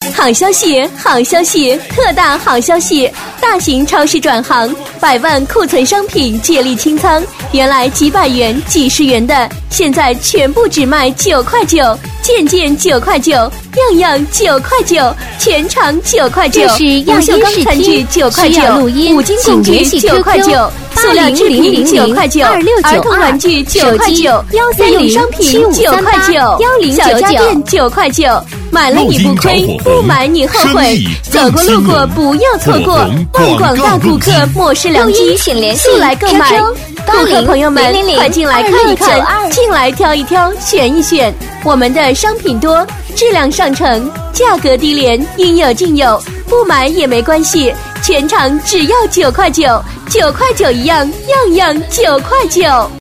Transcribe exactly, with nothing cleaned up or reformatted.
好消息，好消息，特大好消息！大型超市转行，百万库存商品借力清仓，原来几百元、几十元的，现在全部只卖九块九，件件九块九，样样九块九，全场九块九。不锈钢餐具九块九，五金工具九块九，塑料制品九块九，儿童玩具九块九，日用商品九块九，小家电九块九。买了你不亏，不买你后悔。走过路过不要错过，望广大顾客莫失良机，速来购买。顾客朋友们，快进来看一看，进来挑一挑，选一选。我们的商品多，质量上乘，价格低廉，应有尽有。不买也没关系，全场只要九块九，九块九一样，样样九块九。